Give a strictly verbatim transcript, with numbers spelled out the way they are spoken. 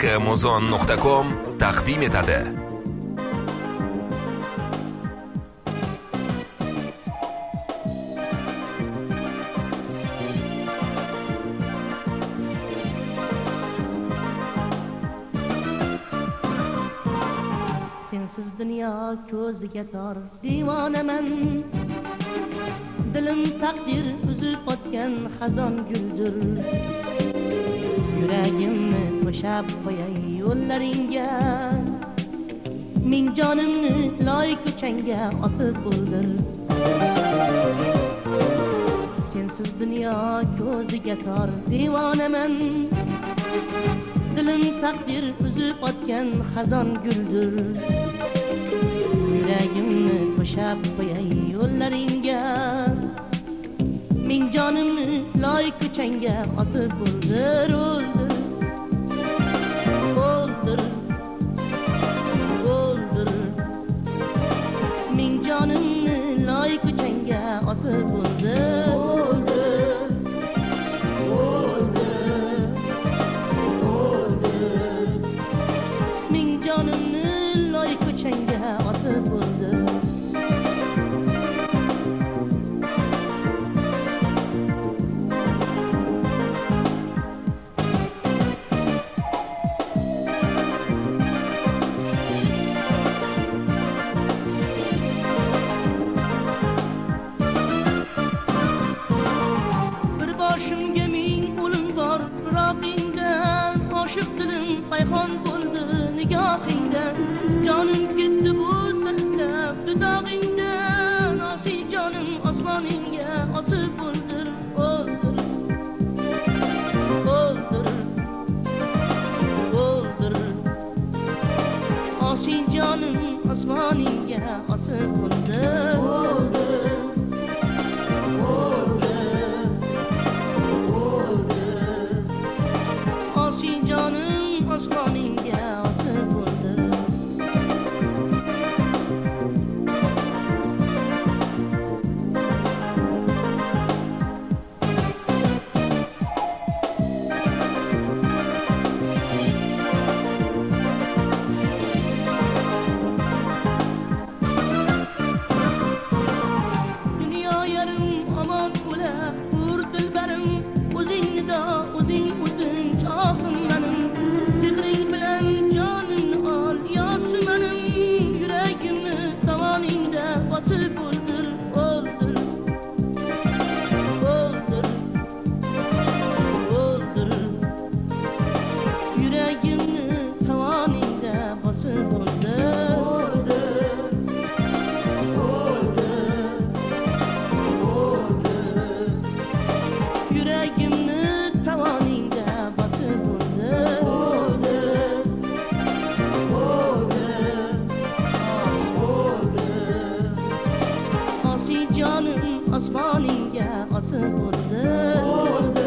muzon nuqta com taqdim etadi. Sensiz dunyo ko'ziga tor divonaman, dilim taqdir uzib o'tgan xazon guldir. Yuragimni qo'shab qo'yay yo'llaringga, ming jonimni loy ko'changga otib o'ldir. Sensiz dunyo ko'ziga tor divonaman, dilim taqdir uzib o'tgan xazon guldir. Yuragimni qo'shab qo'yay yo'llaringga, ming jonimni loy ko'changga otib o'ldir, o'ldir, o'ldir, o'ldir. Ming jonimni loy ko'changga otib o'ldir, o'ldir, o'ldir, o'ldir. Ming jonimni loy ko'changga otib o'ldir. Payxon bo'ldi nigohingdan, jonim ketdi bu izlab dudog'ingdan. Osiy jonim osmoningga osib o'ldir, o'ldir, o'ldir, o'ldir. Osiy jonim osmoningga osib o'ldir, o'ldir, o'ldir, o'ldir. Osiy jonim osmoningga osib o'ldir. Dunyo yarim omon bo'la, hur dilbarim, o'zing nido, o'zing o'tinch ohim menim. Sehring bilan jonimni ol, yosumanim, yuragimni tovoningda bosib o'ldir, o'ldir, o'ldir, o'ldir. Yuragimni tovoningda bosib o'ldir, o'ldir, o'ldir, o'ldir. Yuragimni tovoningda bosib o'ldir. Osmoningga osib o'ldir, o'ldir.